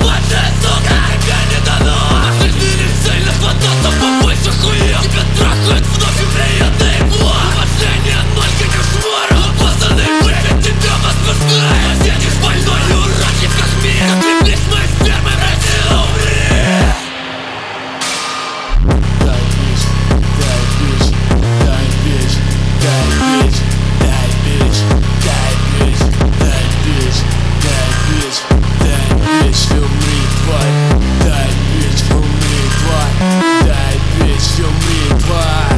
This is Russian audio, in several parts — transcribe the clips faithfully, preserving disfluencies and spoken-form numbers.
ебаная сука, тебя не дано. В жизни не сильно хвататься побольше хуя. Тебя трахают вновь и приятно его. Уважение ноль к кошмару. Опасанный выпить тебя возбуждает. Сидишь больной и уродлив как мир. Как липлись мои спермы, родила, умри. Дай бич, дай бич, дай бич, дай бич, дай бич, дай бич, дай бич, дай бич, дай бич, умри, тварь, дай бич, умри, тварь, дай бич, умри, тварь.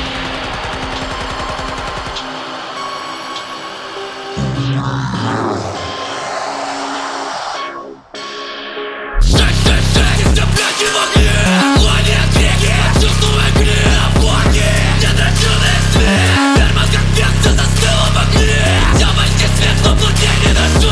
Шесть, шесть, шесть, из блядь в огне. Клони от реки, чувствуя гнев. Боги, недраченый свет. Сперма как песня застыла в огне. Девочки свет, но внутри не дождь.